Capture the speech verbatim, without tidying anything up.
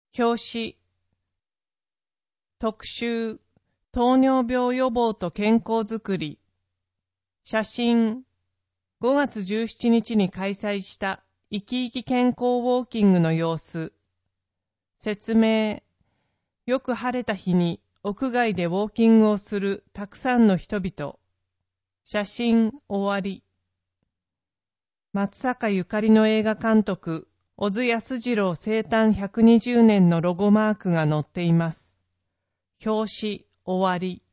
表紙特集糖尿病予防と健康づくり写真ごがつじゅうしちにちに開催した生き生き健康ウォーキングの様子説明よく晴れた日に屋外でウォーキングをするたくさんの人々写真終わり松坂ゆかりの映画監督小津安二郎生誕ひゃくにじゅうねんのロゴマークが載っています。表紙終わり